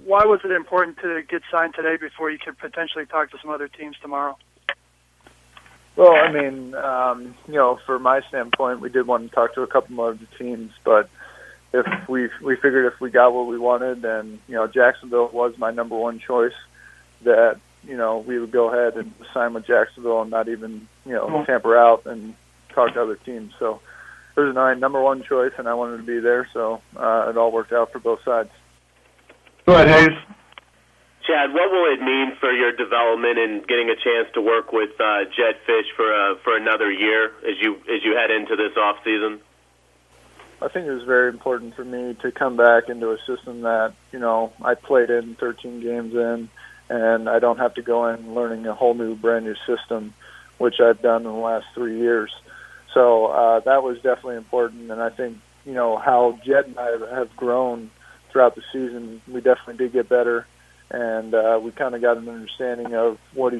why was it important to get signed today before you could potentially talk to some other teams tomorrow? Well, I mean, for my standpoint, we did want to talk to a couple more of the teams, but if we figured if we got what we wanted, then Jacksonville was my number one choice. That we would go ahead and sign with Jacksonville and not even tamper out and talk to other teams. So it was my number one choice, and I wanted to be there. So it all worked out for both sides. Go ahead, Hayes. Chad, what will it mean for your development and getting a chance to work with Jedd Fisch for another year as you head into this off season? I think it was very important for me to come back into a system that I played in 13 games in, and I don't have to go in learning a whole new, brand new system, which I've done in the last 3 years. So that was definitely important, and I think how Jedd and I have grown throughout the season, we definitely did get better. And we kind of got an understanding of what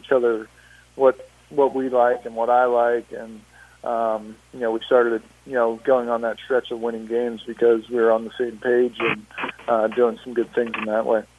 we like and what I like, and we started going on that stretch of winning games because we were on the same page and doing some good things in that way.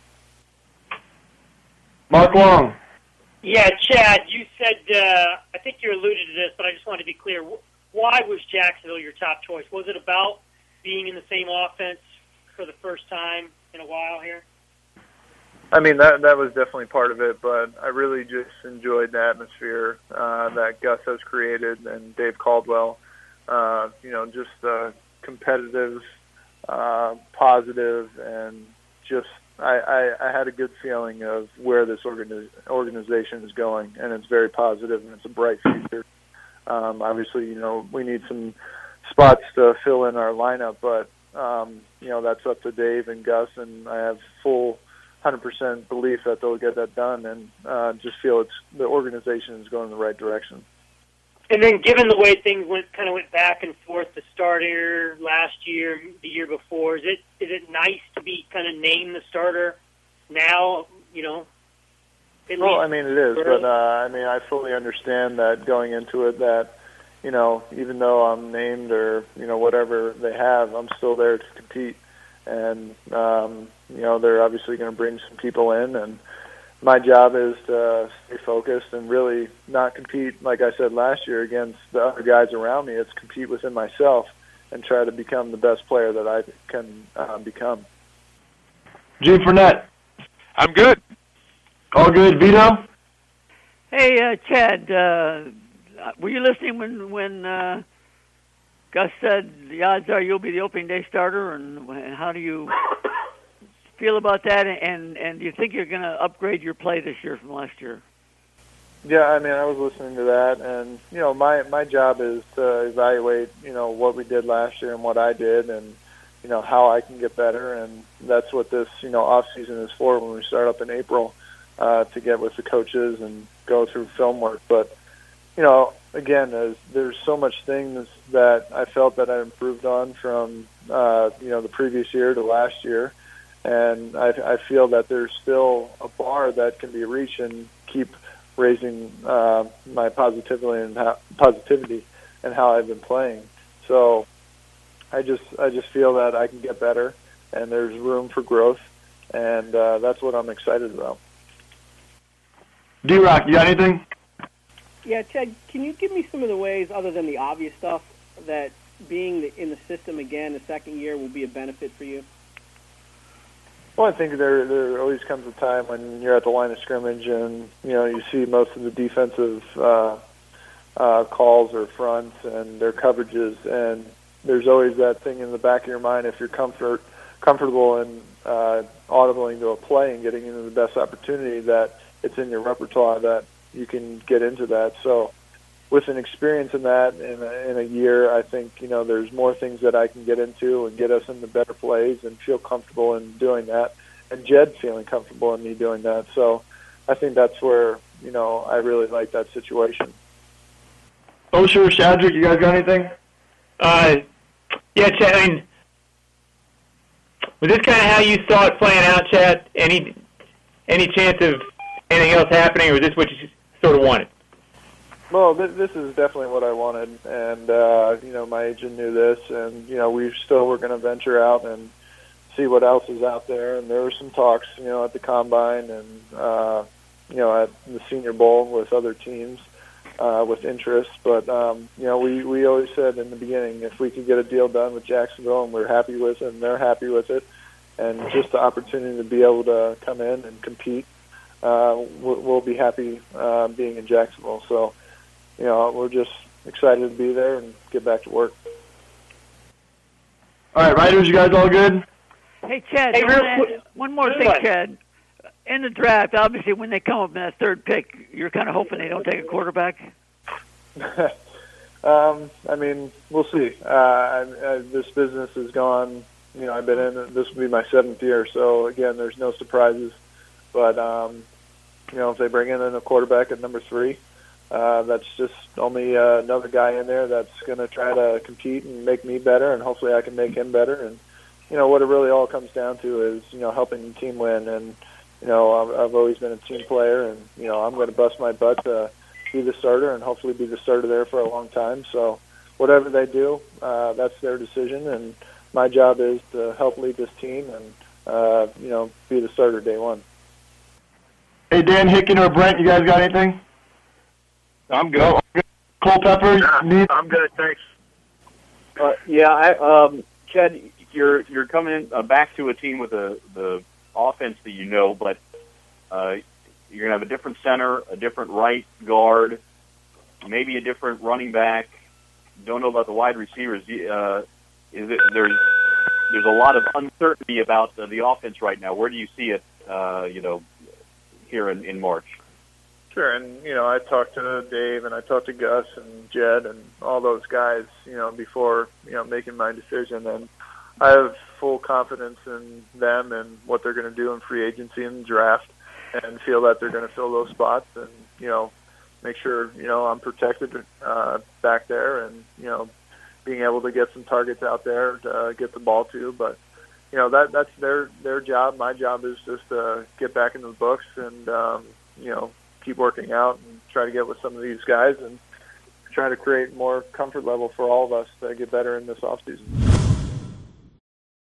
Mark Long. Yeah, Chad, you said I think you alluded to this, but I just wanted to be clear. Why was Jacksonville your top choice? Was it about being in the same offense for the first time in a while here? I mean, that was definitely part of it, but I really just enjoyed the atmosphere that Gus has created and Dave Caldwell. Just competitive, positive, and just I had a good feeling of where this organization is going, and it's very positive, and it's a bright future. Obviously, we need some spots to fill in our lineup, but, that's up to Dave and Gus, and I have full 100% belief that they'll get that done, and just feel the organization is going in the right direction. And then, given the way things went back and forth, the starter last year, the year before, is it nice to be kind of named the starter now? Well, I mean, it is, but I fully understand that going into it that even though I'm named or whatever they have, I'm still there to compete. And, they're obviously going to bring some people in, and my job is to stay focused and really not compete, like I said last year, against the other guys around me. It's compete within myself and try to become the best player that I can become. Gene Fournette. I'm good. All good. Vito? Hey, Chad, were you listening when Gus said the odds are you'll be the opening day starter, and how do you feel about that, and do you think you're going to upgrade your play this year from last year? Yeah, I mean, I was listening to that, and, my job is to evaluate, what we did last year and what I did and, how I can get better, and that's what this, off season is for when we start up in April, to get with the coaches and go through film work. But, again, there's so much things that I felt that I improved on from, the previous year to last year. And I feel that there's still a bar that can be reached and keep raising my positivity and how I've been playing. So I just feel that I can get better, and there's room for growth, and that's what I'm excited about. D-Rock, you got anything? Yeah, Chad, can you give me some of the ways, other than the obvious stuff, that being in the system again the second year will be a benefit for you? Well, I think there always comes a time when you're at the line of scrimmage and, you see most of the defensive calls or fronts and their coverages, and there's always that thing in the back of your mind if you're comfortable in audibling to a play and getting into the best opportunity that it's in your repertoire that you can get into that. So with an experience in that in a year, I think, there's more things that I can get into and get us into better plays and feel comfortable in doing that. And Jedd feeling comfortable in me doing that. So I think that's where, I really like that situation. Osher, Shadrick, you guys got anything? Yeah, Chad, I mean, was this kind of how you saw it playing out, Chad? Any chance of anything else happening, or was this what you sort of wanted? Well, this is definitely what I wanted, and my agent knew this, and we still were going to venture out and see what else is out there. And there were some talks, at the Combine and, at the Senior Bowl with other teams with interest. But, we always said in the beginning, if we could get a deal done with Jacksonville and we're happy with it and they're happy with it, and just the opportunity to be able to come in and compete, we'll be happy being in Jacksonville. So, we're just excited to be there and get back to work. All right, Riders, you guys all good? Hey, Chad, one more thing, Chad. In the draft, obviously, when they come up in that third pick, you're kind of hoping they don't take a quarterback? We'll see. This business has gone, I've been in it. This will be my 7th year, so, again, there's no surprises. But, if they bring in a quarterback at number 3, that's just only another guy in there that's going to try to compete and make me better, and hopefully I can make him better. And, what it really all comes down to is, helping the team win. And, I've always been a team player, and, I'm going to bust my butt to be the starter and hopefully be the starter there for a long time. So whatever they do, that's their decision. And my job is to help lead this team and, be the starter day one. Hey, Dan Hicken or Brent, you guys got anything? I'm good. Culpepper? I'm good, thanks. Chad, you're coming back to a team with the offense that but you're going to have a different center, a different right guard, maybe a different running back. Don't know about the wide receivers. There's a lot of uncertainty about the offense right now. Where do you see it, here in March? Sure, and, I talked to Dave and I talked to Gus and Jed and all those guys, before, making my decision. And I have full confidence in them and what they're going to do in free agency and draft, and feel that they're going to fill those spots and, make sure, I'm protected back there and, being able to get some targets out there to get the ball to. But, that's their job. My job is just to get back into the books and, keep working out and try to get with some of these guys and try to create more comfort level for all of us to get better in this offseason.